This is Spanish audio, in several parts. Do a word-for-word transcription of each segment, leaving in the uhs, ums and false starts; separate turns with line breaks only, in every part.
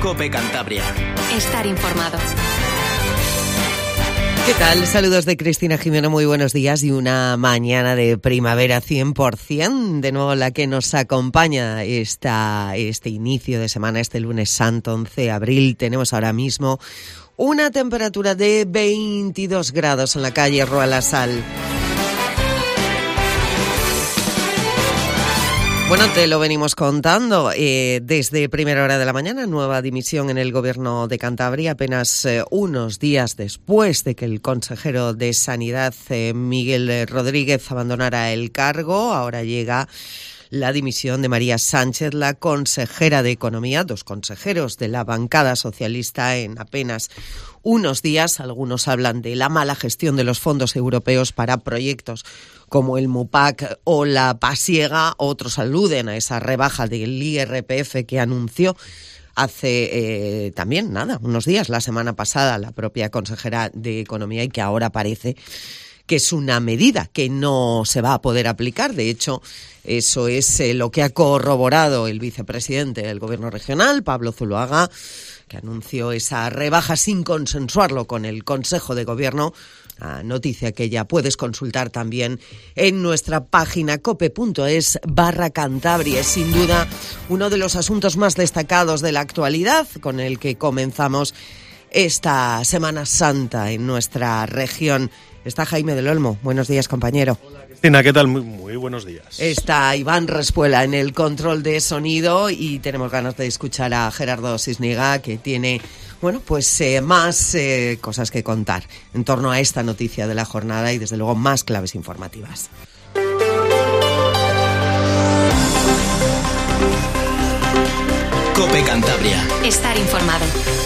COPE Cantabria.
Estar informado.
¿Qué tal? Saludos de Cristina Jimeno, muy buenos días y una mañana de primavera cien por ciento, de nuevo la que nos acompaña esta, este inicio de semana, este lunes santo, once de abril. Tenemos ahora mismo una temperatura de veintidós grados en la calle Rua La Sal. Bueno, te lo venimos contando eh, desde primera hora de la mañana, nueva dimisión en el Gobierno de Cantabria, apenas eh, unos días después de que el consejero de Sanidad, eh, Miguel Rodríguez, abandonara el cargo. Ahora llega la dimisión de María Sánchez, la consejera de Economía, dos consejeros de la bancada socialista en apenas unos días. Algunos hablan de la mala gestión de los fondos europeos para proyectos como el MUPAC o la Pasiega. Otros aluden a esa rebaja del I R P F que anunció hace eh, también, nada, unos días, la semana pasada, la propia consejera de Economía, y que ahora parece que es una medida que no se va a poder aplicar. De hecho, eso es eh, lo que ha corroborado el vicepresidente del Gobierno regional, Pablo Zuloaga, que anunció esa rebaja sin consensuarlo con el Consejo de Gobierno. Una noticia que ya puedes consultar también en nuestra página cope.es barra Cantabria. Es sin duda uno de los asuntos más destacados de la actualidad, con el que comenzamos esta Semana Santa en nuestra región. Está Jaime del Olmo. Buenos días, compañero.
Hola, Cristina, ¿qué tal? Muy, muy buenos días.
Está Iván Respuela en el control de sonido y tenemos ganas de escuchar a Gerardo Sisniga, que tiene, bueno, pues eh, más eh, cosas que contar en torno a esta noticia de la jornada y, desde luego, más claves informativas.
COPE Cantabria.
Estar informado.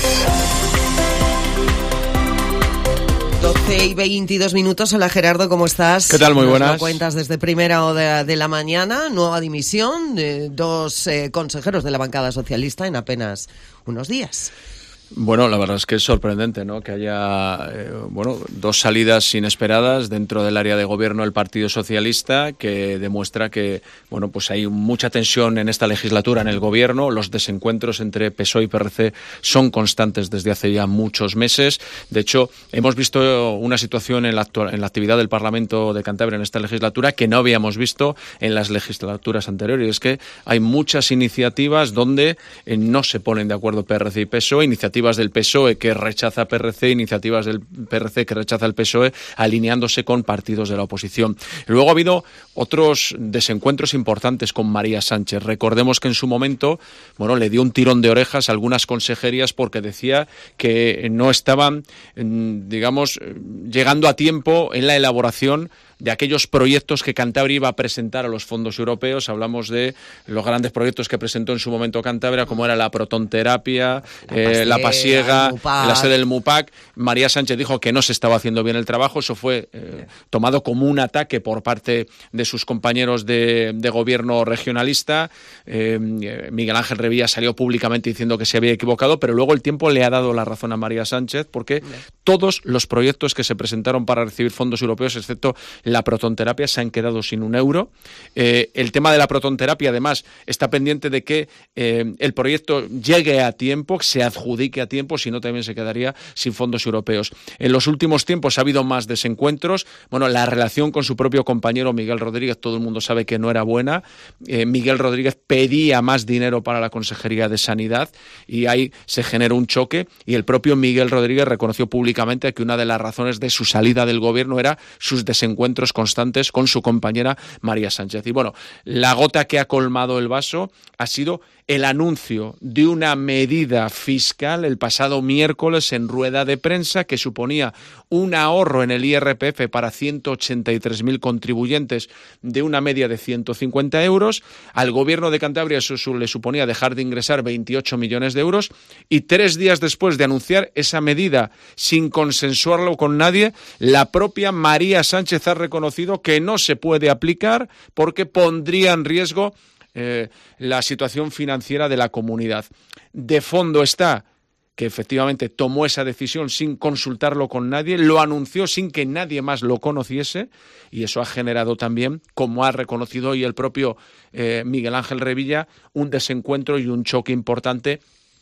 doce y veintidós minutos. Hola, Gerardo, ¿cómo estás?
¿Qué tal? Muy buenas.
Nos lo cuentas desde primera hora de la mañana. Nueva dimisión de dos eh, consejeros de la bancada socialista en apenas unos días.
Bueno, la verdad es que es sorprendente, ¿no?, que haya eh, bueno, dos salidas inesperadas dentro del área de gobierno del Partido Socialista, que demuestra que bueno, pues hay mucha tensión en esta legislatura en el gobierno. Los desencuentros entre P S O E y P R C son constantes desde hace ya muchos meses. De hecho, hemos visto una situación en la, actual, en la actividad del Parlamento de Cantabria en esta legislatura que no habíamos visto en las legislaturas anteriores. Y es que hay muchas iniciativas donde eh, no se ponen de acuerdo P R C y P S O E, iniciativas del P S O E que rechaza P R C, iniciativas del P R C que rechaza el P S O E, alineándose con partidos de la oposición. Luego ha habido otros desencuentros importantes con María Sánchez. Recordemos que en su momento, bueno, le dio un tirón de orejas a algunas consejerías porque decía que no estaban, digamos, llegando a tiempo en la elaboración de aquellos proyectos que Cantabria iba a presentar a los fondos europeos. Hablamos de los grandes proyectos que presentó en su momento Cantabria, como era la protonterapia, la, eh, la pasiega, la sede del MUPAC. María Sánchez dijo que no se estaba haciendo bien el trabajo. Eso fue eh, tomado como un ataque por parte de sus compañeros de, de gobierno regionalista. Eh, Miguel Ángel Revilla salió públicamente diciendo que se había equivocado, pero luego el tiempo le ha dado la razón a María Sánchez, porque todos los proyectos que se presentaron para recibir fondos europeos, excepto la protonterapia, se han quedado sin un euro. Eh, el tema de la protonterapia, además, está pendiente de que eh, el proyecto llegue a tiempo, se adjudique a tiempo, si no también se quedaría sin fondos europeos. En los últimos tiempos ha habido más desencuentros. Bueno, la relación con su propio compañero Miguel Rodríguez, todo el mundo sabe que no era buena. Eh, Miguel Rodríguez pedía más dinero para la Consejería de Sanidad y ahí se generó un choque, y el propio Miguel Rodríguez reconoció públicamente que una de las razones de su salida del gobierno era sus desencuentros constantes con su compañera María Sánchez. Y bueno, la gota que ha colmado el vaso ha sido el anuncio de una medida fiscal el pasado miércoles en rueda de prensa que suponía un ahorro en el I R P F para ciento ochenta y tres mil contribuyentes de una media de ciento cincuenta euros. Al Gobierno de Cantabria eso le suponía dejar de ingresar veintiocho millones de euros, y tres días después de anunciar esa medida sin consensuarlo con nadie, la propia María Sánchez ha reconocido que no se puede aplicar porque pondría en riesgo eh, la situación financiera de la comunidad. De fondo está que efectivamente tomó esa decisión sin consultarlo con nadie, lo anunció sin que nadie más lo conociese, y eso ha generado también, como ha reconocido hoy el propio eh, Miguel Ángel Revilla, un desencuentro y un choque importante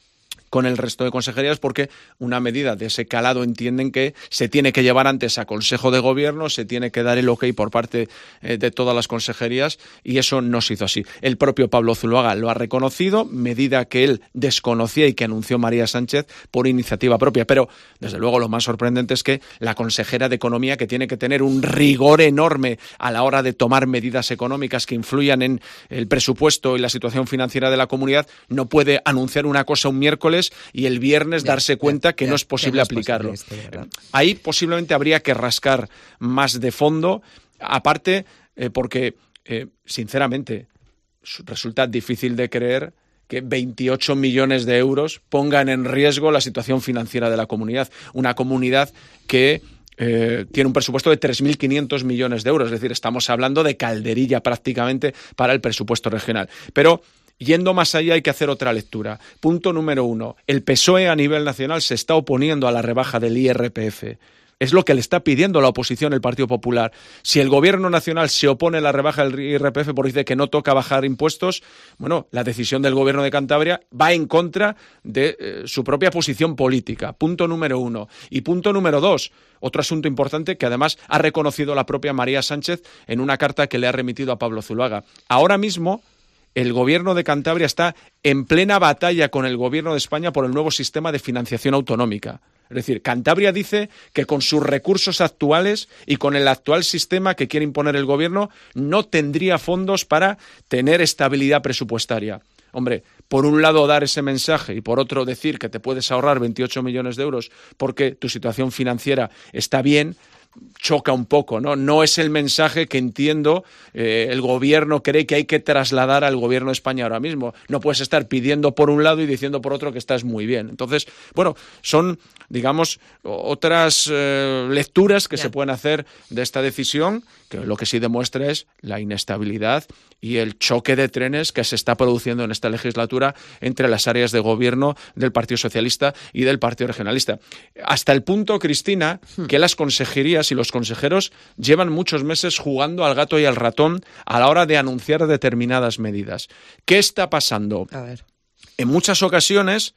con el resto de consejerías, porque una medida de ese calado entienden que se tiene que llevar antes a Consejo de Gobierno, se tiene que dar el ok por parte eh, de todas las consejerías, y eso no se hizo así. El propio Pablo Zuloaga lo ha reconocido, medida que él desconocía y que anunció María Sánchez por iniciativa propia. Pero, desde luego, lo más sorprendente es que la consejera de Economía, que tiene que tener un rigor enorme a la hora de tomar medidas económicas que influyan en el presupuesto y la situación financiera de la comunidad, no puede anunciar una cosa un miércoles y el viernes ya, darse cuenta ya, que ya, no es posible no es aplicarlo. Posible esto, Ahí posiblemente habría que rascar más de fondo, aparte eh, porque, eh, sinceramente, resulta difícil de creer que veintiocho millones de euros pongan en riesgo la situación financiera de la comunidad. Una comunidad que eh, tiene un presupuesto de tres mil quinientos millones de euros. Es decir, estamos hablando de calderilla prácticamente para el presupuesto regional. Pero, yendo más allá, hay que hacer otra lectura. Punto número uno. El P S O E a nivel nacional se está oponiendo a la rebaja del I R P F. Es lo que le está pidiendo la oposición, el Partido Popular. Si el Gobierno nacional se opone a la rebaja del I R P F porque dice que no toca bajar impuestos, bueno, la decisión del Gobierno de Cantabria va en contra de eh, su propia posición política. Punto número uno. Y punto número dos, otro asunto importante que además ha reconocido la propia María Sánchez en una carta que le ha remitido a Pablo Zuloaga. Ahora mismo, el Gobierno de Cantabria está en plena batalla con el Gobierno de España por el nuevo sistema de financiación autonómica. Es decir, Cantabria dice que con sus recursos actuales y con el actual sistema que quiere imponer el Gobierno no tendría fondos para tener estabilidad presupuestaria. Hombre, por un lado dar ese mensaje y por otro decir que te puedes ahorrar veintiocho millones de euros porque tu situación financiera está bien, choca un poco, ¿no? No es el mensaje que entiendo eh, el Gobierno cree que hay que trasladar al Gobierno de España ahora mismo. No puedes estar pidiendo por un lado y diciendo por otro que estás muy bien. Entonces, bueno, son, digamos, otras eh, lecturas que yeah. se pueden hacer de esta decisión, que lo que sí demuestra es la inestabilidad y el choque de trenes que se está produciendo en esta legislatura entre las áreas de gobierno del Partido Socialista y del Partido Regionalista. Hasta el punto, Cristina, que las consejerías y los consejeros llevan muchos meses jugando al gato y al ratón a la hora de anunciar determinadas medidas. ¿Qué está pasando?
A ver.
En muchas ocasiones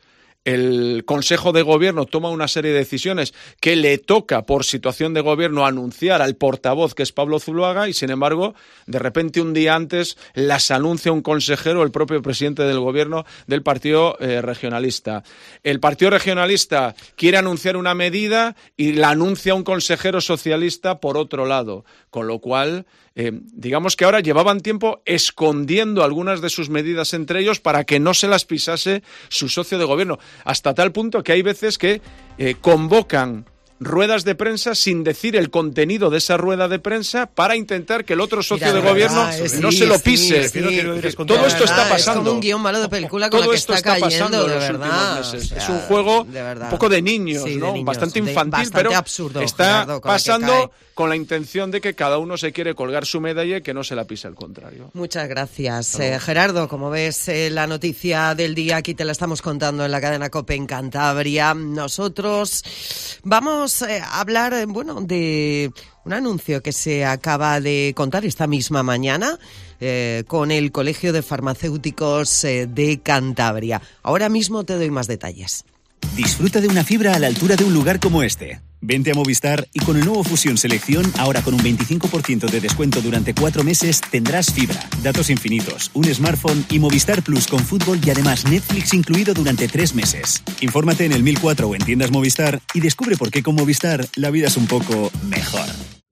el Consejo de Gobierno toma una serie de decisiones que le toca por situación de gobierno anunciar al portavoz, que es Pablo Zuloaga, y sin embargo, de repente un día antes las anuncia un consejero, el propio presidente del Gobierno del Partido eh, Regionalista. El Partido Regionalista quiere anunciar una medida y la anuncia un consejero socialista por otro lado, con lo cual Eh, digamos que ahora llevaban tiempo escondiendo algunas de sus medidas entre ellos para que no se las pisase su socio de gobierno, hasta tal punto que hay veces que eh, convocan ruedas de prensa sin decir el contenido de esa rueda de prensa para intentar que el otro socio Mira, de gobierno verdad, no sí, se lo pise. Sí, sí. Todo esto está pasando.
Es como un guión malo de película con Todo la que está, está cayendo, de verdad.
O sea, es un juego un poco de niños, sí, ¿no? De niños, bastante infantil, de, bastante pero absurdo, está Gerardo, con pasando con la intención de que cada uno se quiere colgar su medalla y que no se la pise al contrario.
Muchas gracias. Eh, Gerardo, como ves, eh, la noticia del día aquí te la estamos contando en la cadena COPE en Cantabria. Nosotros vamos eh, a hablar, eh, bueno, de un anuncio que se acaba de contar esta misma mañana eh, con el Colegio de Farmacéuticos eh, de Cantabria. Ahora mismo te doy más detalles.
Disfruta de una fibra a la altura de un lugar como este. Vente a Movistar y con el nuevo Fusión Selección, ahora con un veinticinco por ciento de descuento durante cuatro meses, tendrás fibra, datos infinitos, un smartphone y Movistar Plus con fútbol y además Netflix incluido durante tres meses. Infórmate en el mil cuatro o en tiendas Movistar y descubre por qué con Movistar la vida es un poco mejor.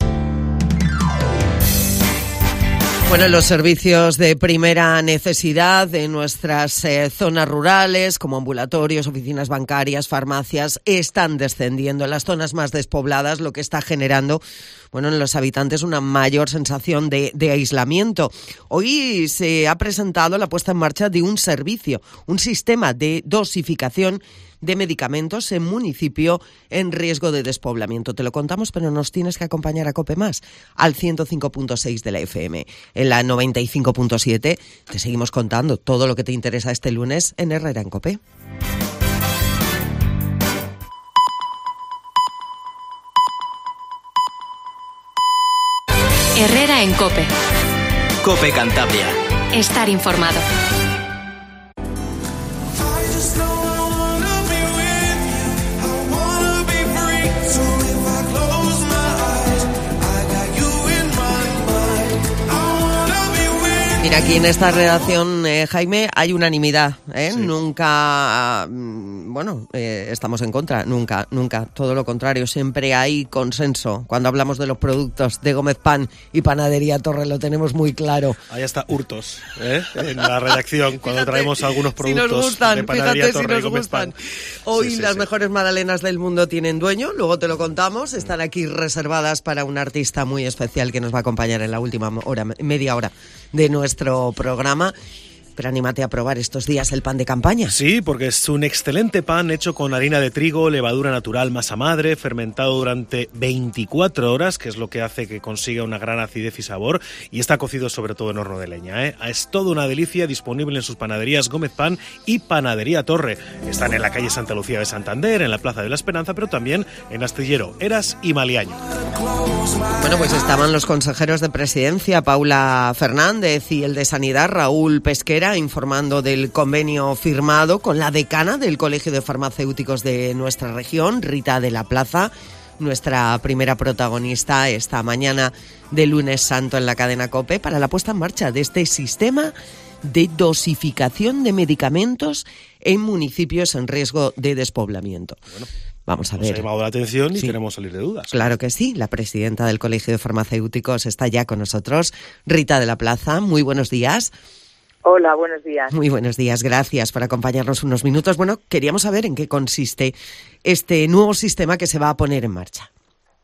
Bueno, los servicios de primera necesidad de nuestras eh, zonas rurales, como ambulatorios, oficinas bancarias, farmacias, están descendiendo en las zonas más despobladas, lo que está generando, bueno, en los habitantes una mayor sensación de, de aislamiento. Hoy se ha presentado la puesta en marcha de un servicio, un sistema de dosificación de medicamentos en municipio en riesgo de despoblamiento. Te lo contamos, pero nos tienes que acompañar a COPE Más, al ciento cinco punto seis de la F M. En la noventa y cinco punto siete te seguimos contando todo lo que te interesa este lunes en Herrera en COPE.
Herrera en COPE.
COPE Cantabria.
Estar informado.
Mira, aquí en esta redacción, eh, Jaime, hay unanimidad, ¿eh?
Sí.
Nunca, bueno, eh, estamos en contra, nunca, nunca, todo lo contrario, siempre hay consenso. Cuando hablamos de los productos de Gómez Pan y Panadería Torre lo tenemos muy claro.
Ahí está hurtos, ¿eh? En la redacción, cuando
Fíjate,
traemos algunos productos
si nos gustan,
de Panadería
fíjate
Torre
si
y
nos
Gómez
gustan.
Pan.
Hoy
Sí, sí,
las
sí.
mejores magdalenas del mundo tienen dueño, luego te lo contamos, están aquí reservadas para un artista muy especial que nos va a acompañar en la última hora, media hora de nuestro programa. Pero anímate a probar estos días el pan de campaña.
Sí, porque es un excelente pan hecho con harina de trigo, levadura natural, masa madre, fermentado durante veinticuatro horas, que es lo que hace que consiga una gran acidez y sabor, y está cocido sobre todo en horno de leña, ¿eh? Es toda una delicia, disponible en sus panaderías Gómez Pan y Panadería Torre. Están en la calle Santa Lucía de Santander, en la Plaza de la Esperanza, pero también en Astillero, Eras y Maliaño.
Bueno, pues estaban los consejeros de Presidencia, Paula Fernández, y el de Sanidad, Raúl Pesquera, informando del convenio firmado con la decana del Colegio de Farmacéuticos de nuestra región, Rita de la Plaza, nuestra primera protagonista esta mañana de lunes santo en la cadena COPE, para la puesta en marcha de este sistema de dosificación de medicamentos en municipios en riesgo de despoblamiento.
Bueno,
vamos a
nos
ver.
ha llamado la atención y
Sí.
queremos salir de dudas.
Claro que sí, la presidenta del Colegio de Farmacéuticos está ya con nosotros, Rita de la Plaza. Muy buenos días.
Hola, buenos días.
Muy buenos días, gracias por acompañarnos unos minutos. Bueno, queríamos saber en qué consiste este nuevo sistema que se va a poner en marcha.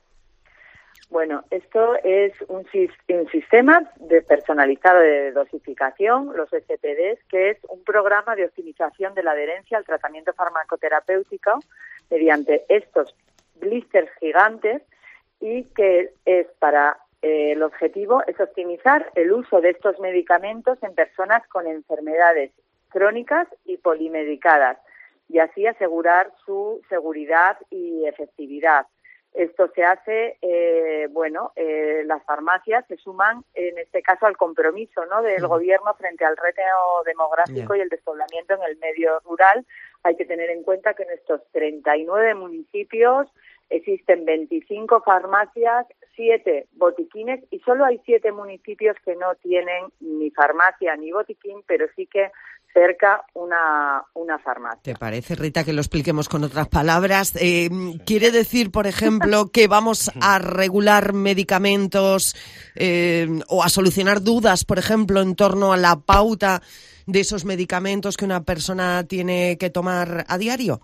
Bueno, esto es un, sis- un sistema de personalizado de dosificación, los S P Ds, que es un programa de optimización de la adherencia al tratamiento farmacoterapéutico mediante estos blisters gigantes, y que es para eh, el objetivo es optimizar el uso de estos medicamentos en personas con enfermedades crónicas y polimedicadas, y así asegurar su seguridad y efectividad. Esto se hace, eh, bueno, eh, las farmacias se suman, en este caso, al compromiso, ¿no?, del
Mm.
gobierno frente al reto demográfico
Yeah.
y el despoblamiento en el medio rural. Hay que tener en cuenta que en estos treinta y nueve municipios existen veinticinco farmacias, siete botiquines, y solo hay siete municipios que no tienen ni farmacia ni botiquín, pero sí que cerca una, una farmacia.
¿Te parece, Rita, que lo expliquemos con otras palabras? Eh, ¿Quiere decir, por ejemplo, que vamos a regular medicamentos eh, o a solucionar dudas, por ejemplo, en torno a la pauta de esos medicamentos que una persona tiene que tomar a diario?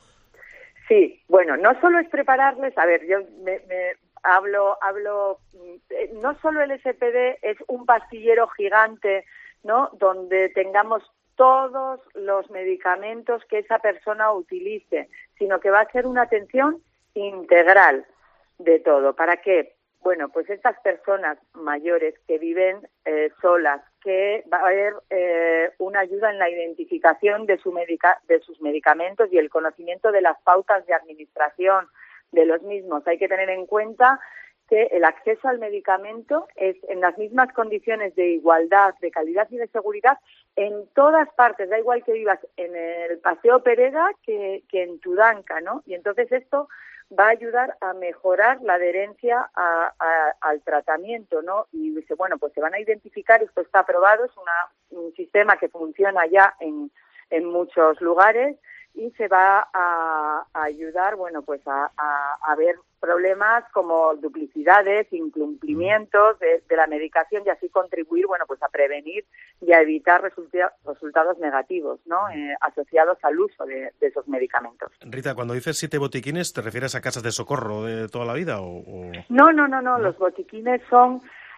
Sí, bueno, no solo es prepararles, a ver, yo me, me hablo, hablo, eh, no solo el S P D es un pastillero gigante, ¿no?, donde tengamos todos los medicamentos que esa persona utilice, sino que va a ser una atención integral de todo. ¿Para qué? Bueno, pues estas personas mayores que viven eh, solas, que va a haber eh, una ayuda en la identificación de, su medica- de sus medicamentos y el conocimiento de las pautas de administración de los mismos. Hay que tener en cuenta que el acceso al medicamento es en las mismas condiciones de igualdad, de calidad y de seguridad en todas partes. Da igual que vivas en el Paseo Pereda que, que en Tudanca, ¿no? Y entonces esto va a ayudar a mejorar la adherencia a, a, al tratamiento, ¿no? Y dice, bueno, pues se van a identificar, esto está aprobado, es una, un sistema que funciona ya en, en muchos lugares, y se va a, a ayudar, bueno, pues a, a, a ver problemas como duplicidades, incumplimientos de, de la medicación, y así contribuir, bueno, pues a prevenir y a evitar resulta, resultados negativos, ¿no?, eh, asociados al uso de, de esos medicamentos.
Rita, cuando dices siete botiquines, ¿te refieres a casas de socorro de toda la vida o...? o...
No, no, no, no, los botiquines son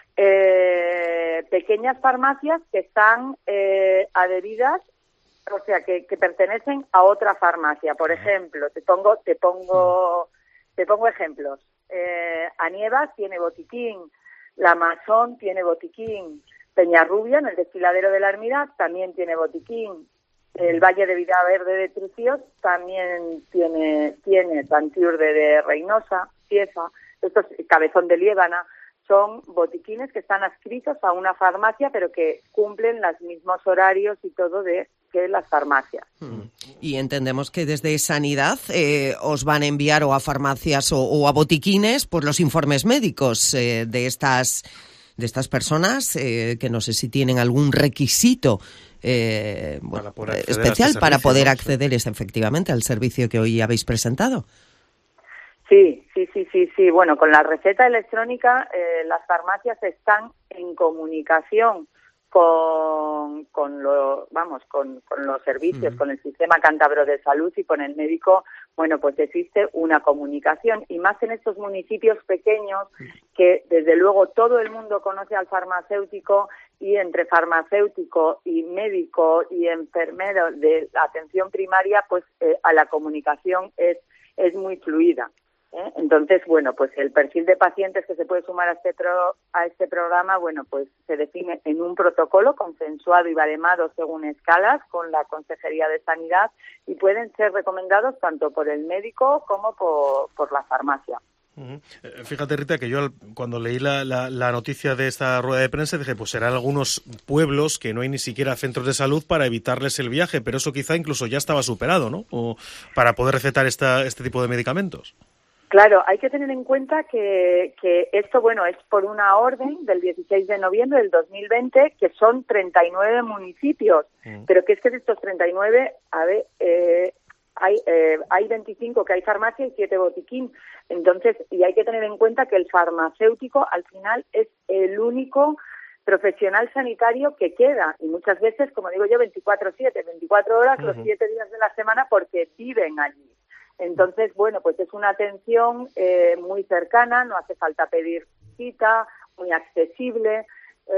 eh, pequeñas farmacias que están eh, adheridas, o sea, que, que pertenecen a otra farmacia. Por ejemplo, te pongo, te pongo, te pongo ejemplos. Eh, Anievas tiene botiquín, La Masón tiene botiquín, Peñarrubia, en el desfiladero de la Hermida, también tiene botiquín. El Valle de Villaverde de Trucíos también tiene, tiene Santiurde de Reynosa, Cieza, estos Cabezón de Liébana. Son botiquines que están adscritos a una farmacia, pero que cumplen los mismos horarios y todo de que las farmacias.
Y entendemos que desde Sanidad eh, os van a enviar o a farmacias o, o a botiquines pues los informes médicos eh, de estas de estas personas eh, que no sé si tienen algún requisito eh, bueno, para especial este para poder servicio, acceder ¿no? es, efectivamente al servicio que hoy habéis presentado.
Sí, sí, sí, sí, sí. Bueno, con la receta electrónica eh, las farmacias están en comunicación con, con lo, vamos, con, con los servicios, uh-huh. con el sistema cántabro de salud y con el médico. Bueno, pues existe una comunicación y más en estos municipios pequeños que desde luego todo el mundo conoce al farmacéutico y entre farmacéutico y médico y enfermero de atención primaria, pues eh, a la comunicación es es muy fluida. ¿Eh? Entonces, bueno, pues el perfil de pacientes que se puede sumar a este pro, a este programa, bueno, pues se define en un protocolo consensuado y baremado según escalas con la Consejería de Sanidad y pueden ser recomendados tanto por el médico como por, por la farmacia.
Uh-huh. Fíjate, Rita, que yo cuando leí la, la, la noticia de esta rueda de prensa dije, pues serán algunos pueblos que no hay ni siquiera centros de salud para evitarles el viaje, pero eso quizá incluso ya estaba superado, ¿no? O para poder recetar esta, este tipo de medicamentos.
Claro, hay que tener en cuenta que, que esto, bueno, es por una orden del dieciséis de noviembre del dos mil veinte, que son treinta y nueve municipios, mm. pero que es que de estos treinta y nueve, a ver, eh, hay eh, hay veinticinco que hay farmacia y siete botiquín. Entonces, y hay que tener en cuenta que el farmacéutico al final es el único profesional sanitario que queda, y muchas veces, como digo yo, veinticuatro siete, veinticuatro horas, uh-huh. los siete días de la semana, porque viven allí. Entonces, bueno, pues es una atención eh, muy cercana, no hace falta pedir cita, muy accesible,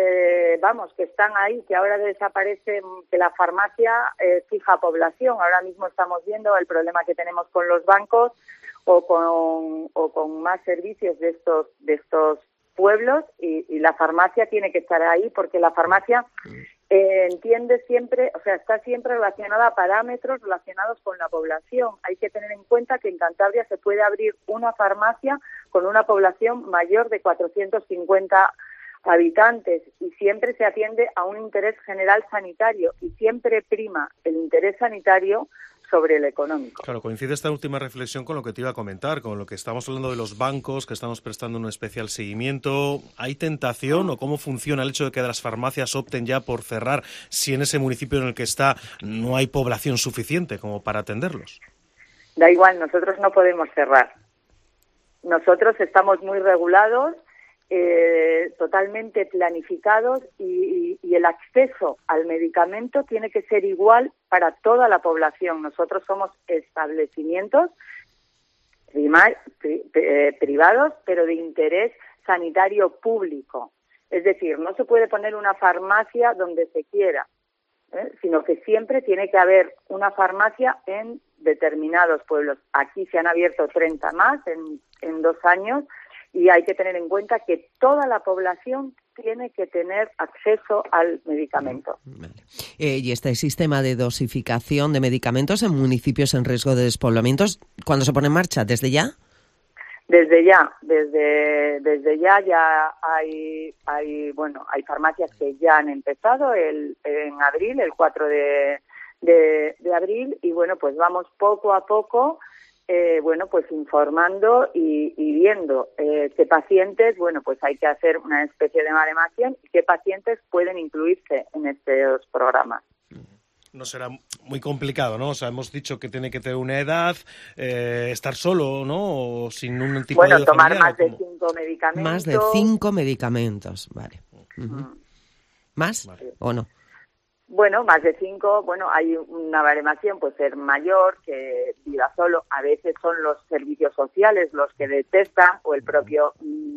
eh, vamos, que están ahí, que ahora desaparece, que la farmacia eh, fija población. Ahora mismo estamos viendo el problema que tenemos con los bancos o con, o con más servicios de estos, de estos pueblos y, y la farmacia tiene que estar ahí porque la farmacia eh, entiende siempre, o sea, está siempre relacionada a parámetros relacionados con la población. Hay que tener en cuenta que en Cantabria se puede abrir una farmacia con una población mayor de cuatrocientos cincuenta habitantes y siempre se atiende a un interés general sanitario y siempre prima el interés sanitario sobre el económico.
Claro, coincide esta última reflexión con lo que te iba a comentar, con lo que estamos hablando de los bancos, que estamos prestando un especial seguimiento. ¿Hay tentación o cómo funciona el hecho de que las farmacias opten ya por cerrar si en ese municipio en el que está no hay población suficiente como para atenderlos?
Da igual, nosotros no podemos cerrar. Nosotros estamos muy regulados, Eh, totalmente planificados y, y, y el acceso al medicamento tiene que ser igual para toda la población. Nosotros somos establecimientos primar, pri, eh, privados, pero de interés sanitario público. Es decir, no se puede poner una farmacia donde se quiera, ¿eh? sino que siempre tiene que haber una farmacia en determinados pueblos. Aquí se han abierto treinta más en, en dos años. Y hay que tener en cuenta que toda la población tiene que tener acceso al medicamento.
Vale. Eh, y este sistema de dosificación de medicamentos en municipios en riesgo de despoblamientos, ¿cuándo se pone en marcha? ¿Desde ya?
Desde ya, desde desde ya ya hay hay bueno hay farmacias que ya han empezado el en abril, el cuatro de, de, de abril y bueno pues vamos poco a poco. Eh, bueno, pues informando y, y viendo eh, qué pacientes, bueno, pues hay que hacer una especie de baremación y qué pacientes pueden incluirse en estos programas.
No será muy complicado, ¿no? O sea, hemos dicho que tiene que tener una edad, eh, estar solo, ¿no? O sin un tipo
bueno,
de
tomar
familiar,
más de cinco medicamentos.
Más de cinco medicamentos, vale. Uh-huh. Mm. ¿Más vale. o no?
Bueno, más de cinco, bueno, hay una baremación, puede ser mayor, que viva solo. A veces son los servicios sociales los que detectan o el propio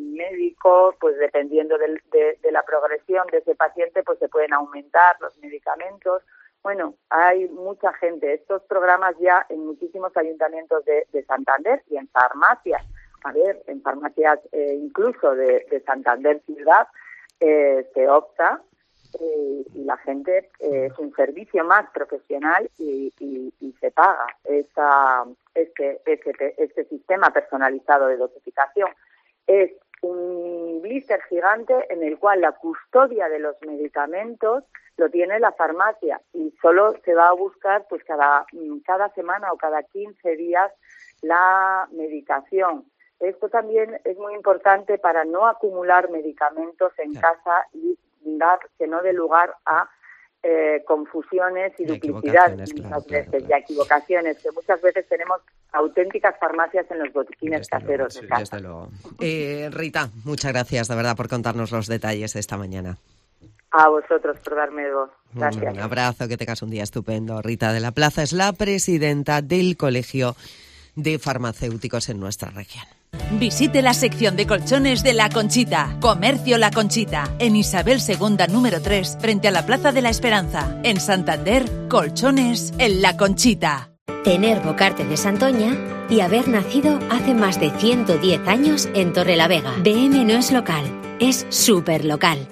médico, pues dependiendo de, de, de la progresión de ese paciente, pues se pueden aumentar los medicamentos. Bueno, hay mucha gente. Estos programas ya en muchísimos ayuntamientos de, de Santander y en farmacias, a ver, en farmacias eh, incluso de, de Santander ciudad, eh, se opta. Eh, y la gente eh, es un servicio más profesional y, y, y se paga esa, este, este, este sistema personalizado de dosificación. Es un blister gigante en el cual la custodia de los medicamentos lo tiene la farmacia y solo se va a buscar pues cada, cada semana o cada quince días la medicación. esto también es muy importante para no acumular medicamentos en claro. casa y dar que no dé lugar a eh, confusiones y, y duplicidad muchas claro, veces claro, claro. y equivocaciones, que muchas veces tenemos auténticas farmacias en los botiquines desde caseros luego, de casa.
Desde luego. Eh, Rita, muchas gracias de verdad por contarnos los detalles de esta mañana.
A vosotros por darme voz. Gracias.
Un abrazo, que tengas un día estupendo. Rita de la Plaza es la presidenta del Colegio de Farmacéuticos en nuestra región.
Visite la sección de colchones de La Conchita. Comercio La Conchita. En Isabel segunda número tres, frente a la Plaza de la Esperanza. En Santander, colchones en La Conchita.
Tener Bocarte de Santoña y haber nacido hace más de ciento diez años en Torrelavega. B M no es local, es súper local.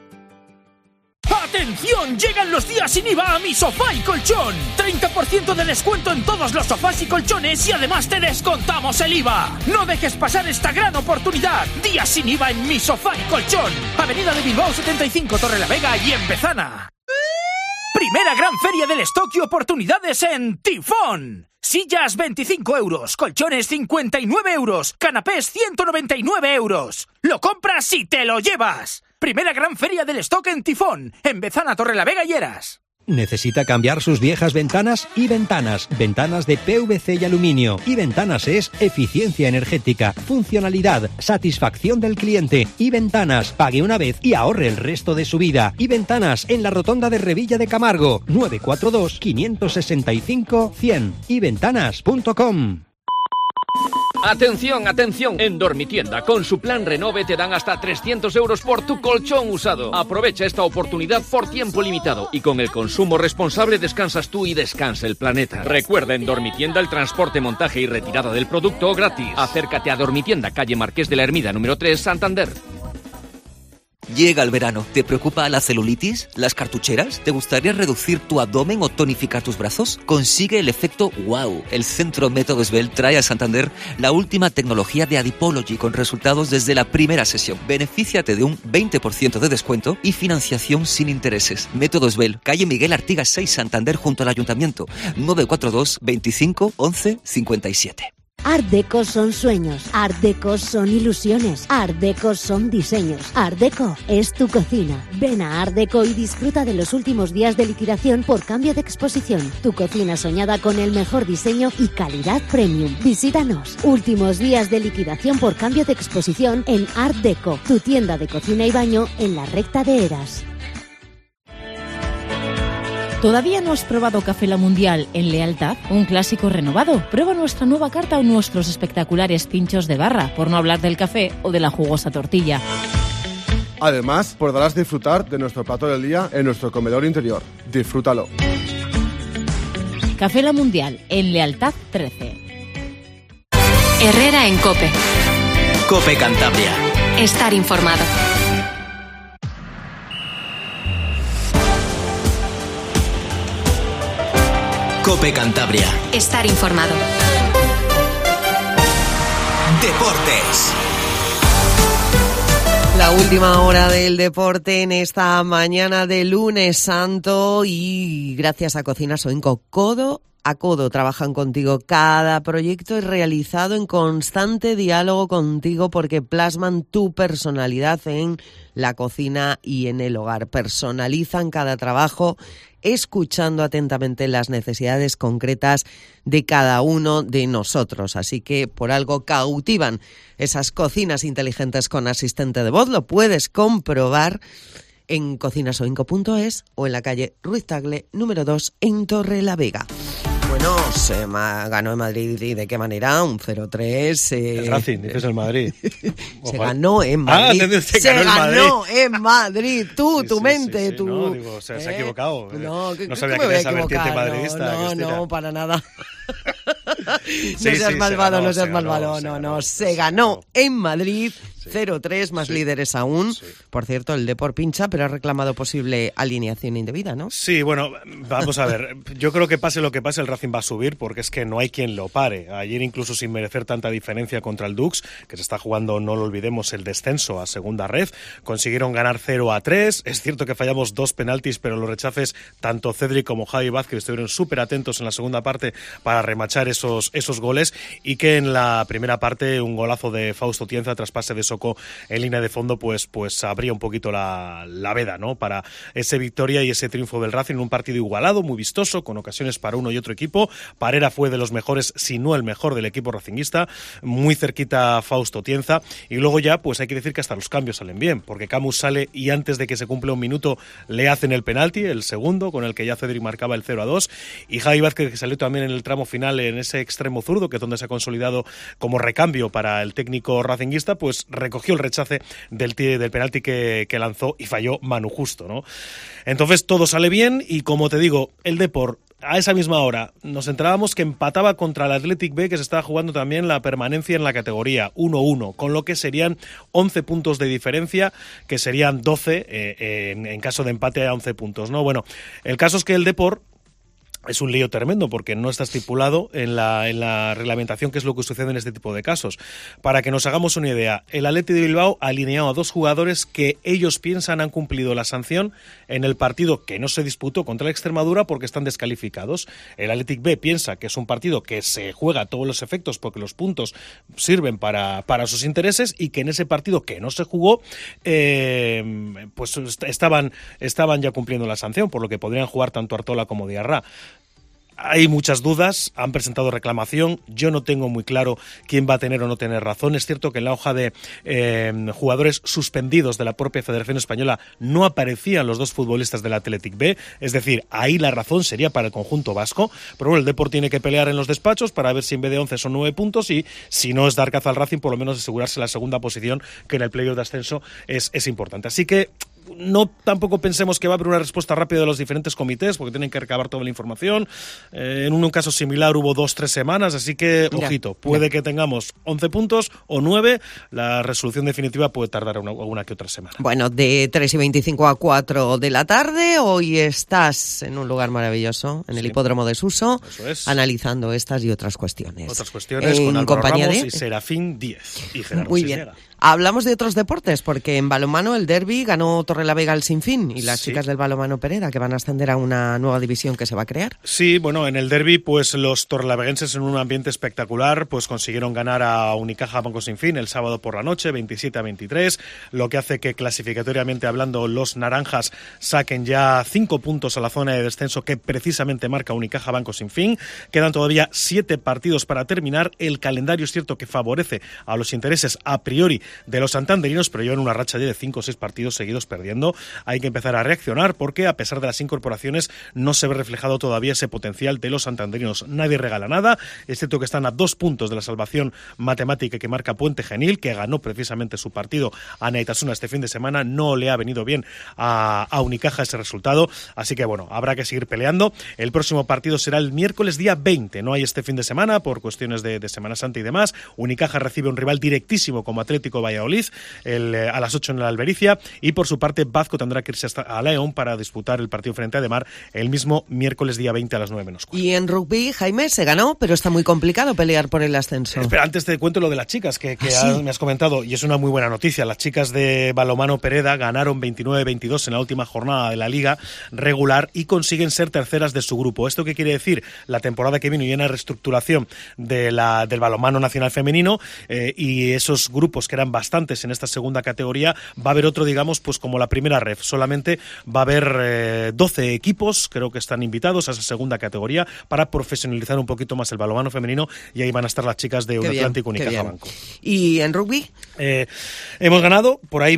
¡Atención! Llegan los días sin I V A a Mi Sofá y Colchón. treinta por ciento de descuento en todos los sofás y colchones y además te descontamos el I V A. No dejes pasar esta gran oportunidad. Días sin I V A en Mi Sofá y Colchón. Avenida de Bilbao setenta y cinco, Torrelavega y en Bezana. Primera gran feria del stock y oportunidades en Tifón. Sillas veinticinco euros, colchones cincuenta y nueve euros, canapés ciento noventa y nueve euros. Lo compras y te lo llevas. Primera gran feria del stock en Tifón, en Bezana, Torrelavega y Heras.
¿Necesita cambiar sus viejas ventanas? Y Ventanas, ventanas de P V C y aluminio. Y Ventanas es eficiencia energética, funcionalidad, satisfacción del cliente. Y Ventanas, pague una vez y ahorre el resto de su vida. Y Ventanas, en la rotonda de Revilla de Camargo, nueve cuatro dos, cinco seis cinco, cien. y ventanas punto com.
Atención, atención, en Dormitienda con su plan Renove te dan hasta trescientos euros por tu colchón usado. Aprovecha esta oportunidad por tiempo limitado y con el consumo responsable descansas tú y descansa el planeta. Recuerda, en Dormitienda el transporte, montaje y retirada del producto gratis. Acércate a Dormitienda, calle Marqués de la Hermida número tres, Santander.
Llega el verano. ¿Te preocupa la celulitis? ¿Las cartucheras? ¿Te gustaría reducir tu abdomen o tonificar tus brazos? Consigue el efecto wow. El Centro Método Esbel trae a Santander la última tecnología de Adipology con resultados desde la primera sesión. Benefíciate de un veinte por ciento de descuento y financiación sin intereses. Método Esbel, calle Miguel Artigas seis, Santander, junto al Ayuntamiento. nueve cuatro dos, veinticinco, once, cincuenta y siete.
Art Deco son sueños, Art Deco son ilusiones, Art Deco son diseños, Art Deco es tu cocina. Ven a Art Deco y disfruta de los últimos días de liquidación por cambio de exposición. Tu cocina soñada con el mejor diseño y calidad premium. Visítanos. Últimos días de liquidación por cambio de exposición en Art Deco, tu tienda de cocina y baño en la recta de Heras.
¿Todavía no has probado Café La Mundial en Lealtad? Un clásico renovado. Prueba nuestra nueva carta o nuestros espectaculares pinchos de barra, por no hablar del café o de la jugosa tortilla.
Además, podrás disfrutar de nuestro plato del día en nuestro comedor interior. Disfrútalo.
Café La Mundial en Lealtad trece.
Herrera en COPE.
COPE Cantabria.
Estar informado.
COPE Cantabria.
Estar informado.
Deportes.
La última hora del deporte en esta mañana de lunes santo y gracias a Cocinas Oinco, codo a codo trabajan contigo. Cada proyecto es realizado en constante diálogo contigo porque plasman tu personalidad en la cocina y en el hogar. Personalizan cada trabajo escuchando atentamente las necesidades concretas de cada uno de nosotros. Así que por algo cautivan esas cocinas inteligentes con asistente de voz. Lo puedes comprobar en cocinas oinco punto es o en la calle Ruiz Tagle número dos en Torrelavega. Bueno, se ma- ganó en Madrid, ¿y de qué manera? Un cero tres. Eh...
El Racing, dices el Madrid.
se ganó en Madrid.
Ah, se,
se
ganó,
ganó
en Madrid.
en Madrid. Tú,
sí,
tu
sí,
mente,
sí, sí,
tu...
No, digo, se, se ha equivocado.
No,
no sabía que era esa vertiente madridista.
No, no, no, para nada.
sí,
no seas
sí,
malvado,
ganó,
no seas
se
malvado.
ganó,
no,
se
no,
ganó,
se ganó en Madrid. cero tres, más sí. líderes aún. Sí. Por cierto, el Depor pincha, pero ha reclamado posible alineación indebida, ¿no?
Sí, bueno, vamos a ver. Yo creo que pase lo que pase, el Racing va a subir porque es que no hay quien lo pare. Ayer, incluso sin merecer tanta diferencia contra el Dux, que se está jugando, no lo olvidemos, el descenso a segunda red, consiguieron ganar cero a tres. Es cierto que fallamos dos penaltis, pero los rechaces, tanto Cedric como Javi Vázquez estuvieron súper atentos en la segunda parte para remachar esos, esos goles, y que en la primera parte un golazo de Fausto Tienza tras pase de Soko en línea de fondo pues, pues abría un poquito la, la veda, ¿no?, para ese victoria y ese triunfo del Racing en un partido igualado, muy vistoso, con ocasiones para uno y otro equipo. Parera fue de los mejores, si no el mejor del equipo racinguista, muy cerquita Fausto Tienza, y luego ya pues hay que decir que hasta los cambios salen bien, porque Camus sale y antes de que se cumpla un minuto le hacen el penalti, el segundo, con el que ya Cedric marcaba el cero a dos, y Javi Vázquez, que salió también en el tramo final en ese extremo zurdo, que es donde se ha consolidado como recambio para el técnico racinguista, pues recogió el rechace del, del penalti que, que lanzó y falló Manu Justo, ¿no? Entonces todo sale bien, y como te digo, el Depor a esa misma hora nos enterábamos que empataba contra el Athletic B, que se estaba jugando también la permanencia en la categoría uno uno, con lo que serían once puntos de diferencia, que serían doce eh, en, en caso de empate a once puntos, ¿no? Bueno, el caso es que el Depor es un lío tremendo porque no está estipulado en la, en la reglamentación qué es lo que sucede en este tipo de casos. Para que nos hagamos una idea, el Athletic de Bilbao ha alineado a dos jugadores que ellos piensan han cumplido la sanción en el partido que no se disputó contra la Extremadura porque están descalificados. El Athletic B piensa que es un partido que se juega a todos los efectos porque los puntos sirven para, para sus intereses, y que en ese partido que no se jugó eh, pues estaban, estaban ya cumpliendo la sanción, por lo que podrían jugar tanto Artola como Diarra. Hay muchas dudas, han presentado reclamación, yo no tengo muy claro quién va a tener o no tener razón. Es cierto que en la hoja de eh, jugadores suspendidos de la propia Federación Española no aparecían los dos futbolistas del Athletic B, es decir, ahí la razón sería para el conjunto vasco, pero bueno, el Depor tiene que pelear en los despachos para ver si en vez de once son nueve puntos, y si no es dar caza al Racing, por lo menos asegurarse la segunda posición, que en el playoff de ascenso es, es importante. Así que no tampoco pensemos que va a haber una respuesta rápida de los diferentes comités, porque tienen que recabar toda la información. Eh, en un caso similar hubo dos, tres semanas, así que, mira, ojito, puede mira. que tengamos once puntos o nueve. La resolución definitiva puede tardar una, una que otra semana.
Bueno, de tres y veinticinco a cuatro de la tarde, hoy estás en un lugar maravilloso, en el sí. Hipódromo de Suso, analizando estas y otras cuestiones.
Otras cuestiones
en
con Álvaro
compañía
Ramos
de...
y Serafín Díez y Gerardo
Muy bien.
Sisera.
Hablamos de otros deportes, porque en balonmano el derbi ganó Torrelavega al Sinfín, y las sí. chicas del balonmano Pereda, que van a ascender a una nueva división que se va a crear.
Sí, bueno, en el derbi, pues los torrelaveguenses, en un ambiente espectacular, pues consiguieron ganar a Unicaja Banco Sinfín el sábado por la noche, veintisiete a veintitrés, lo que hace que, clasificatoriamente hablando, los naranjas saquen ya cinco puntos a la zona de descenso que precisamente marca Unicaja Banco Sinfín. Quedan todavía siete partidos para terminar. El calendario es cierto que favorece a los intereses a priori de los santanderinos, pero llevan una racha de cinco o seis partidos seguidos perdiendo. Hay que empezar a reaccionar porque, a pesar de las incorporaciones, no se ve reflejado todavía ese potencial de los santanderinos. Nadie regala nada, es cierto que están a dos puntos de la salvación matemática que marca Puente Genil, que ganó precisamente su partido a Naitasuna este fin de semana. No le ha venido bien a, a Unicaja ese resultado, así que bueno, habrá que seguir peleando. El próximo partido será el miércoles día veinte, no hay este fin de semana por cuestiones de, de Semana Santa y demás. Unicaja recibe un rival directísimo como Atlético Valladolid el, eh, a las ocho en la Albericia, y por su parte Bazco tendrá que irse hasta a León para disputar el partido frente a Ademar el mismo miércoles día veinte a las nueve menos cuarto.
Y en rugby, Jaime, se ganó, pero está muy complicado pelear por el ascenso.
Espera, antes te cuento lo de las chicas que, que ¿Ah, sí? me has comentado, y es una muy buena noticia. Las chicas de balonmano Pereda ganaron veintinueve veintidós en la última jornada de la liga regular y consiguen ser terceras de su grupo. ¿Esto qué quiere decir? La temporada que viene y una reestructuración de la, del balonmano nacional femenino, eh, y esos grupos que eran bastantes en esta segunda categoría, va a haber otro, digamos, pues como la primera ref. Solamente va a haber eh, doce equipos, creo que están invitados a esa segunda categoría para profesionalizar un poquito más el balonmano femenino, y ahí van a estar las chicas de Uniatlántico Unicaja Banco.
¿Y en rugby?
Eh, hemos ganado, por ahí bien.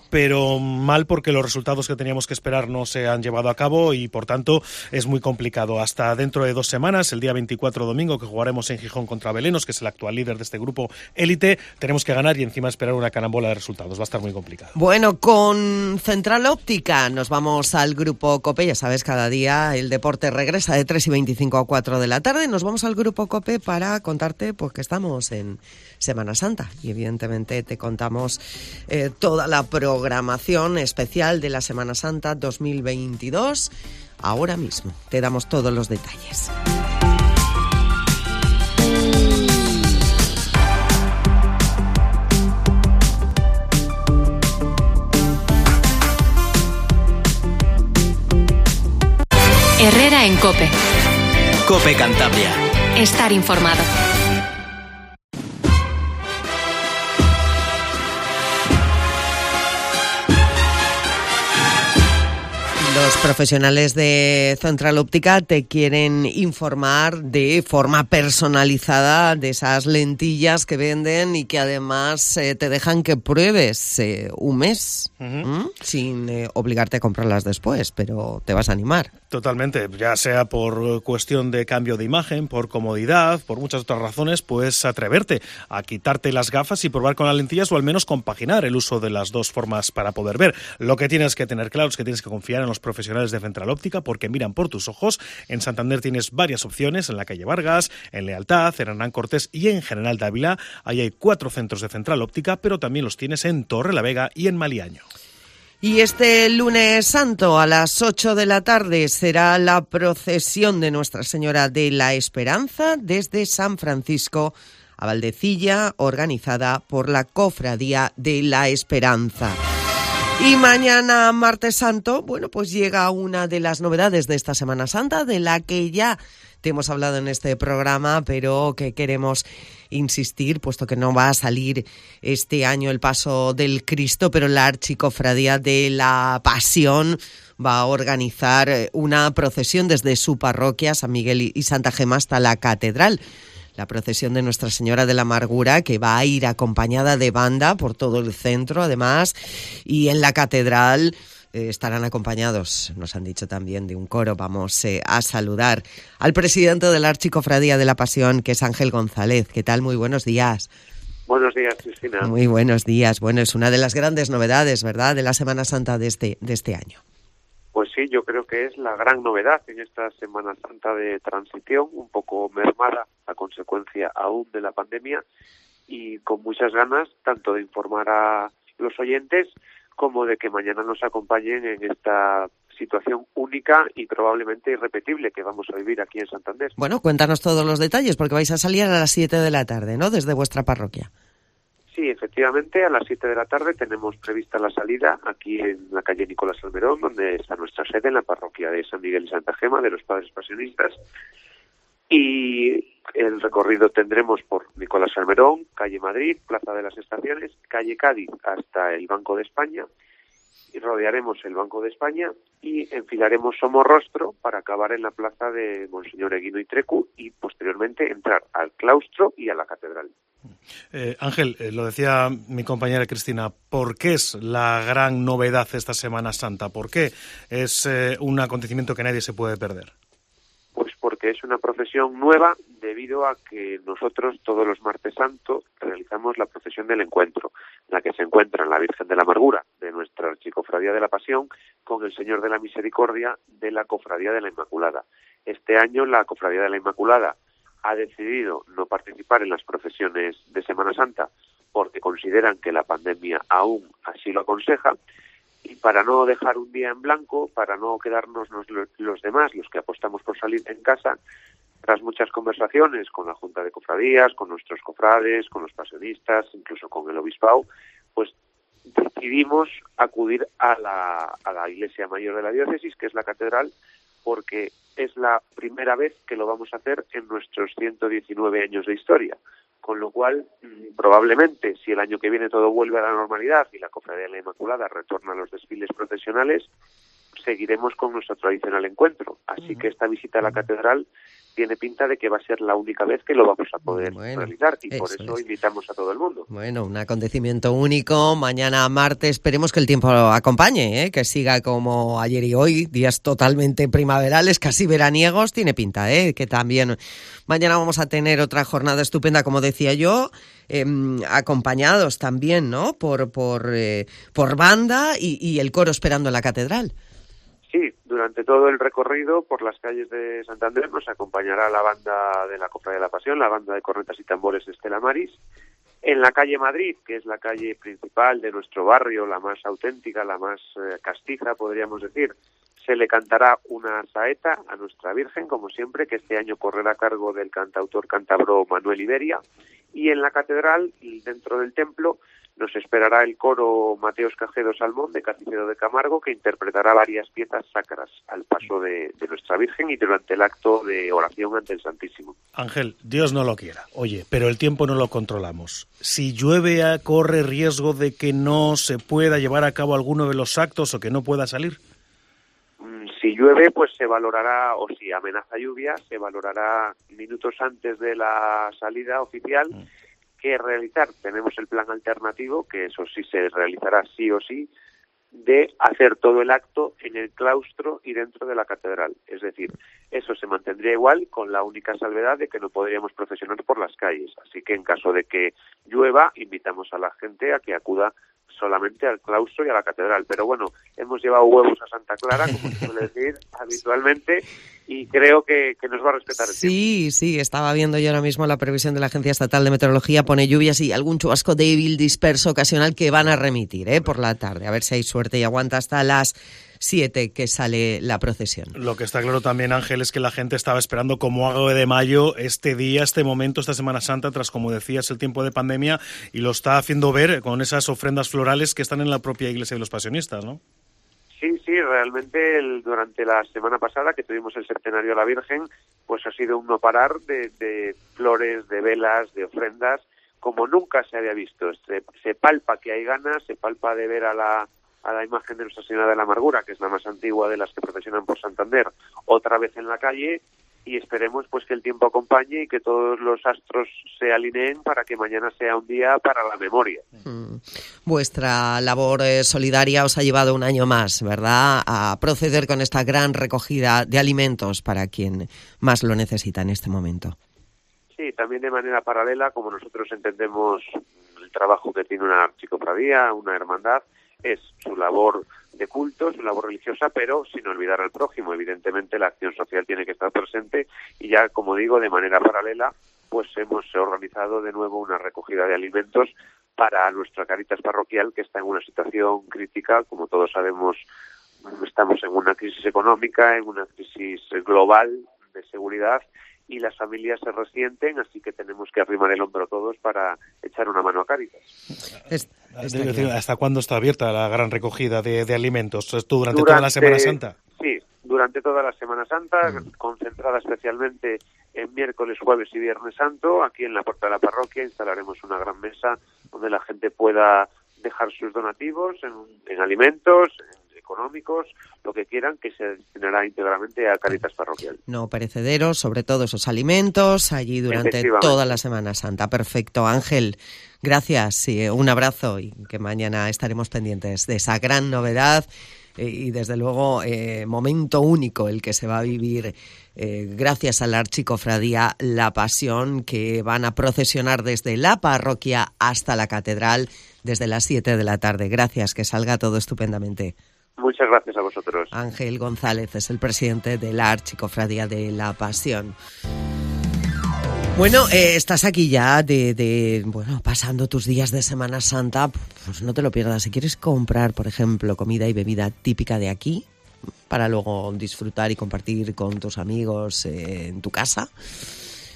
pero mal porque los resultados que teníamos que esperar no se han llevado a cabo y por tanto es muy complicado. Hasta dentro de dos semanas, el día veinticuatro domingo, que jugaremos en Gijón contra Belenos, que es el actual líder de este grupo élite, tenemos que ganar y encima esperar una carambola de resultados. Va a estar muy complicado.
Bueno, con Central Óptica nos vamos al Grupo COPE. Ya sabes, cada día el deporte regresa de tres y veinticinco a cuatro de la tarde. Nos vamos al Grupo COPE para contarte pues, que estamos en Semana Santa y evidentemente te contamos eh, toda la programación especial de la Semana Santa dos mil veintidós. Ahora mismo te damos todos los detalles.
Herrera en COPE.
COPE Cantabria.
Estar informado.
Los profesionales de Central Óptica te quieren informar de forma personalizada de esas lentillas que venden y que además eh, te dejan que pruebes eh, un mes uh-huh. sin eh, obligarte a comprarlas después, pero te vas a animar.
Totalmente, ya sea por cuestión de cambio de imagen, por comodidad, por muchas otras razones, puedes atreverte a quitarte las gafas y probar con las lentillas o al menos compaginar el uso de las dos formas para poder ver. Lo que tienes que tener claro es que tienes que confiar en los profesionales de Central Óptica porque miran por tus ojos. En Santander tienes varias opciones, en la calle Vargas, en Lealtad, en Hernán Cortés y en General Dávila. Ahí hay cuatro centros de Central Óptica, pero también los tienes en Torrelavega y en Maliaño.
Y este lunes santo a las ocho de la tarde será la procesión de Nuestra Señora de la Esperanza desde San Francisco a Valdecilla, organizada por la Cofradía de la Esperanza. Y mañana, martes santo, bueno, pues llega una de las novedades de esta Semana Santa, de la que ya te hemos hablado en este programa, pero que queremos insistir, puesto que no va a salir este año el Paso del Cristo, pero la Archicofradía de la Pasión va a organizar una procesión desde su parroquia, San Miguel y Santa Gema, hasta la catedral. La procesión de Nuestra Señora de la Amargura, que va a ir acompañada de banda por todo el centro, además, y en la catedral eh, estarán acompañados, nos han dicho también, de un coro. Vamos eh, a saludar al presidente de la Archicofradía de la Pasión, que es Ángel González. ¿Qué tal? Muy buenos días.
Buenos días, Cristina.
Muy buenos días. Bueno, es una de las grandes novedades, ¿verdad?, de la Semana Santa de este, de este año.
Pues sí, yo creo que es la gran novedad en esta Semana Santa de transición, un poco mermada a consecuencia aún de la pandemia y con muchas ganas tanto de informar a los oyentes como de que mañana nos acompañen en esta situación única y probablemente irrepetible que vamos a vivir aquí en Santander.
Bueno, cuéntanos todos los detalles porque vais a salir a las siete de la tarde, ¿no?, desde vuestra parroquia.
Sí, efectivamente, a las siete de la tarde tenemos prevista la salida aquí en la calle Nicolás Salmerón, donde está nuestra sede en la parroquia de San Miguel y Santa Gema de los Padres Pasionistas. Y el recorrido tendremos por Nicolás Salmerón, calle Madrid, Plaza de las Estaciones, calle Cádiz hasta el Banco de España, y rodearemos el Banco de España y enfilaremos Somorrostro para acabar en la plaza de Monseñor Eguino y Trecu y posteriormente entrar al claustro y a la catedral.
Eh, Ángel, eh, lo decía mi compañera Cristina, ¿por qué es la gran novedad esta Semana Santa? ¿Por qué es eh, un acontecimiento que nadie se puede perder?
Pues porque es una procesión nueva debido a que nosotros todos los martes santos realizamos la procesión del encuentro, en la que se encuentran la Virgen de la Amargura de nuestra Archicofradía de la Pasión con el Señor de la Misericordia de la Cofradía de la Inmaculada. Este año la Cofradía de la Inmaculada ha decidido no participar en las procesiones de Semana Santa porque consideran que la pandemia aún así lo aconseja. Y para no dejar un día en blanco, para no quedarnos los demás, los que apostamos por salir en casa, tras muchas conversaciones con la Junta de Cofradías, con nuestros cofrades, con los pasionistas, incluso con el obispado, pues decidimos acudir a la, a la Iglesia Mayor de la Diócesis, que es la catedral, porque es la primera vez que lo vamos a hacer en nuestros ciento diecinueve años de historia. Con lo cual, probablemente, si el año que viene todo vuelve a la normalidad y la Cofradía de la Inmaculada retorna a los desfiles procesionales, seguiremos con nuestro tradicional encuentro. Así que esta visita a la catedral tiene pinta de que va a ser la única vez que lo vamos a poder bueno, realizar y por eso
es.
invitamos a todo el mundo.
Bueno, un acontecimiento único. Mañana martes, esperemos que el tiempo acompañe, ¿eh? Que siga como ayer y hoy, días totalmente primaverales, casi veraniegos, tiene pinta, ¿eh? Que también mañana vamos a tener otra jornada estupenda, como decía yo, eh, acompañados también, ¿no? Por, por, eh, por banda y, y el coro esperando en la catedral.
Sí, durante todo el recorrido por las calles de Santander nos acompañará la banda de la Cofradía de la Pasión, la banda de cornetas y tambores Estela Maris. En la calle Madrid, que es la calle principal de nuestro barrio, la más auténtica, la más eh, castiza, podríamos decir, se le cantará una saeta a nuestra Virgen, como siempre, que este año correrá a cargo del cantautor cántabro Manuel Iberia. Y en la catedral, y dentro del templo, nos esperará el coro Mateos Cajedo Salmón de Carnicero de Camargo, que interpretará varias piezas sacras al paso de, de nuestra Virgen y durante el acto de oración ante el Santísimo.
Ángel, Dios no lo quiera, oye, pero el tiempo no lo controlamos. Si llueve, ¿corre riesgo de que no se pueda llevar a cabo alguno de los actos o que no pueda salir?
Si llueve, pues se valorará, o si amenaza lluvia, se valorará minutos antes de la salida oficial mm. qué realizar. Tenemos el plan alternativo, que eso sí se realizará sí o sí, de hacer todo el acto en el claustro y dentro de la catedral. Es decir, eso se mantendría igual, con la única salvedad de que no podríamos procesionar por las calles. Así que en caso de que llueva, invitamos a la gente a que acuda solamente al claustro y a la catedral. Pero bueno, hemos llevado huevos a Santa Clara, como se suele decir habitualmente, y creo que, que nos va a respetar el tiempo.
Sí, sí, estaba viendo yo ahora mismo la previsión de la Agencia Estatal de Meteorología, pone lluvias y algún chubasco débil, disperso, ocasional, que van a remitir ¿eh? por la tarde. A ver si hay suerte y aguanta hasta las siete que sale la procesión.
Lo que está claro también, Ángel, es que la gente estaba esperando como agua de mayo este día, este momento, esta Semana Santa, tras, como decías, el tiempo de pandemia, y lo está haciendo ver con esas ofrendas florales que están en la propia iglesia de los Pasionistas, ¿no?
Sí, sí, realmente el, durante la semana pasada que tuvimos el Septenario a la Virgen, pues ha sido un no parar de, de flores, de velas, de ofrendas, como nunca se había visto. Se, se palpa que hay ganas, se palpa de ver a la a la imagen de Nuestra Señora de la Amargura, que es la más antigua de las que procesionan por Santander, otra vez en la calle, y esperemos pues que el tiempo acompañe y que todos los astros se alineen para que mañana sea un día para la memoria.
Mm. Vuestra labor eh, solidaria os ha llevado un año más, ¿verdad?, a proceder con esta gran recogida de alimentos para quien más lo necesita en este momento.
Sí, también de manera paralela, como nosotros entendemos el trabajo que tiene una archicofradía, una hermandad, es su labor de culto, su labor religiosa, pero sin olvidar al prójimo. Evidentemente la acción social tiene que estar presente y ya, como digo, de manera paralela, pues hemos organizado de nuevo una recogida de alimentos para nuestra Cáritas parroquial, que está en una situación crítica. Como todos sabemos, estamos en una crisis económica, en una crisis global de seguridad, y las familias se resienten, así que tenemos que arrimar el hombro todos para echar una mano a Cáritas.
Es, decir, ¿hasta cuándo está abierta la gran recogida de, de alimentos? ¿Esto durante, durante toda la Semana Santa?
Sí, durante toda la Semana Santa, mm. concentrada especialmente en miércoles, jueves y viernes santo. Aquí en la puerta de la parroquia instalaremos una gran mesa donde la gente pueda dejar sus donativos en, en alimentos, en económicos, lo que quieran, que se destinará íntegramente a Cáritas parroquial.
No perecederos, sobre todo esos alimentos, allí durante toda la Semana Santa. Perfecto, Ángel. Gracias, y un abrazo, y que mañana estaremos pendientes de esa gran novedad eh, y desde luego eh, momento único el que se va a vivir eh, gracias a la Archicofradía La Pasión, que van a procesionar desde la parroquia hasta la catedral desde las siete de la tarde. Gracias, que salga todo estupendamente.
Muchas gracias a vosotros.
Ángel González es el presidente de la Archicofradía de la Pasión. Bueno, eh, estás aquí ya de, de, bueno, pasando tus días de Semana Santa, pues no te lo pierdas. Si quieres comprar, por ejemplo, comida y bebida típica de aquí, para luego disfrutar y compartir con tus amigos eh, en tu casa,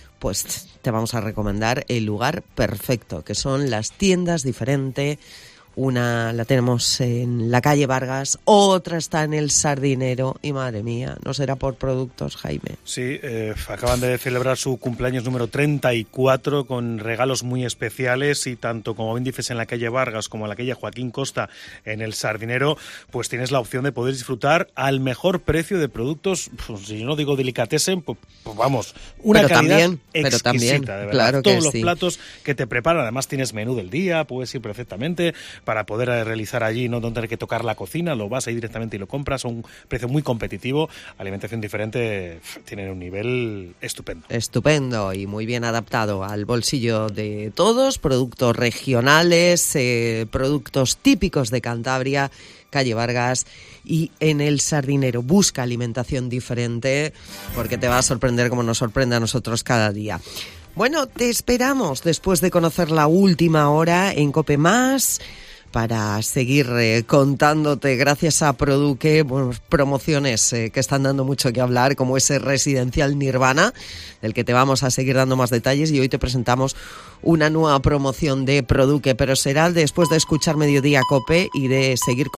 pues te vamos a recomendar el lugar perfecto, que son las tiendas diferentes, Una la tenemos en la calle Vargas, otra está en el Sardinero y madre mía, ¿no será por productos, Jaime?
Sí, eh, acaban de celebrar su cumpleaños número treinta y cuatro con regalos muy especiales y tanto como bien dices en la calle Vargas como en la calle Joaquín Costa en el Sardinero, pues tienes la opción de poder disfrutar al mejor precio de productos, pues, si yo no digo delicatessen, pues, pues vamos, una
pero
calidad
también,
exquisita,
pero también,
de verdad.
claro que
Todos los
sí.
platos que te preparan, además tienes menú del día, puedes ir perfectamente para poder realizar allí, no tener que tocar la cocina, lo vas ahí directamente y lo compras a un precio muy competitivo, alimentación diferente, tienen un nivel estupendo.
Estupendo y muy bien adaptado al bolsillo de todos, productos regionales, eh, productos típicos de Cantabria, calle Vargas y en el Sardinero. Busca alimentación diferente porque te va a sorprender como nos sorprende a nosotros cada día. Bueno, te esperamos después de conocer la última hora en COPE Más para seguir eh, contándote, gracias a Produque, bueno, promociones eh, que están dando mucho que hablar, como ese Residencial Nirvana, del que te vamos a seguir dando más detalles, y hoy te presentamos una nueva promoción de Produque, pero será después de escuchar Mediodía COPE y de seguir